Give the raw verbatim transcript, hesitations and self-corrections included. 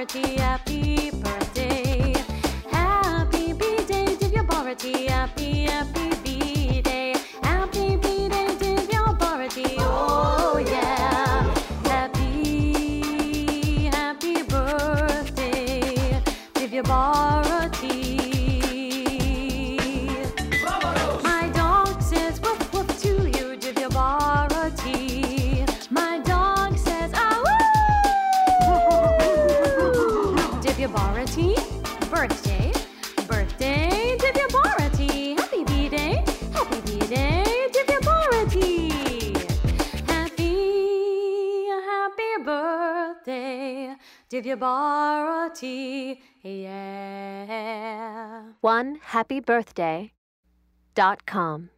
Bharati, happy birthday. Happy B-Day, Divya Bharati, happy, happy B-Day. Happy B-Day, Divya Bharati, oh yeah. Happy, happy birthday, Divya Bharati. My dog says woof woof to you, Divya Bharati. My dog says ah woo. Divya Bharati, birthday, birthday, Divya Bharati. Happy B-Day, happy B-Day, Divya Bharati. Happy, happy birthday, Divya Bharati, yeah. one happy birthday dot com